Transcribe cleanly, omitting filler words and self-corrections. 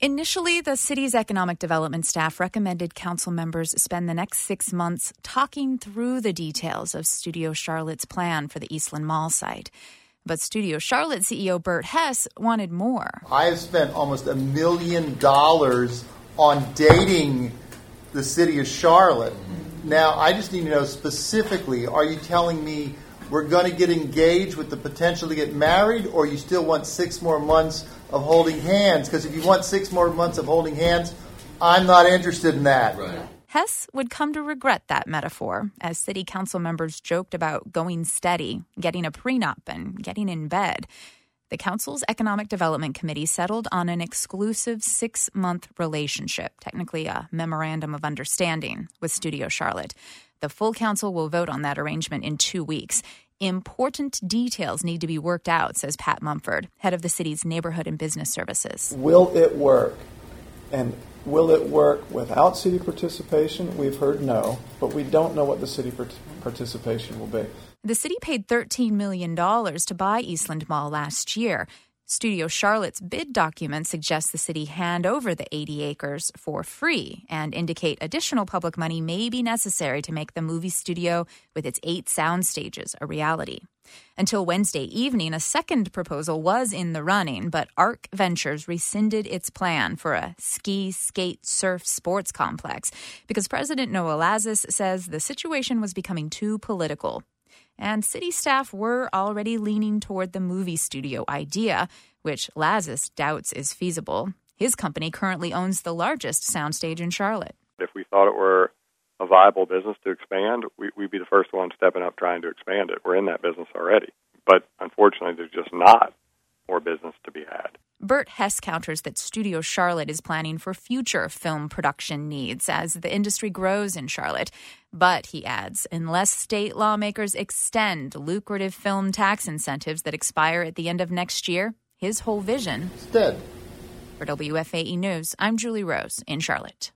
Initially, the city's economic development staff recommended council members spend the next 6 months talking through the details of Studio Charlotte's plan for the Eastland Mall site. But Studio Charlotte CEO Bert Hess wanted more. I have spent almost $1 million on dating the city of Charlotte. Now, I just need to know specifically, are you telling me we're going to get engaged with the potential to get married, or you still want 6 more months of holding hands? Because if you want 6 more months of holding hands, I'm not interested in that. Right. Hess would come to regret that metaphor as city council members joked about going steady, getting a prenup, and getting in bed. The council's Economic Development Committee settled on an exclusive 6-month relationship, technically a memorandum of understanding, with Studio Charlotte. The full council will vote on that arrangement in 2 weeks. Important details need to be worked out, says Pat Mumford, head of the city's Neighborhood and Business Services. Will it work? And will it work without city participation? We've heard no, but we don't know what the city participation will be. The city paid $13 million to buy Eastland Mall last year. Studio Charlotte's bid document suggests the city hand over the 80 acres for free and indicate additional public money may be necessary to make the movie studio with its 8 sound stages a reality. Until Wednesday evening, a second proposal was in the running, but ARC Ventures rescinded its plan for a ski, skate, surf sports complex because President Noah Lazis says the situation was becoming too political. And city staff were already leaning toward the movie studio idea, which Lazis doubts is feasible. His company currently owns the largest soundstage in Charlotte. If we thought it were a viable business to expand, we'd be the first one stepping up trying to expand it. We're in that business already. But unfortunately, there's just not more business to be had. Bert Hess counters that Studio Charlotte is planning for future film production needs as the industry grows in Charlotte. But, he adds, unless state lawmakers extend lucrative film tax incentives that expire at the end of next year, his whole vision is dead. For WFAE News, I'm Julie Rose in Charlotte.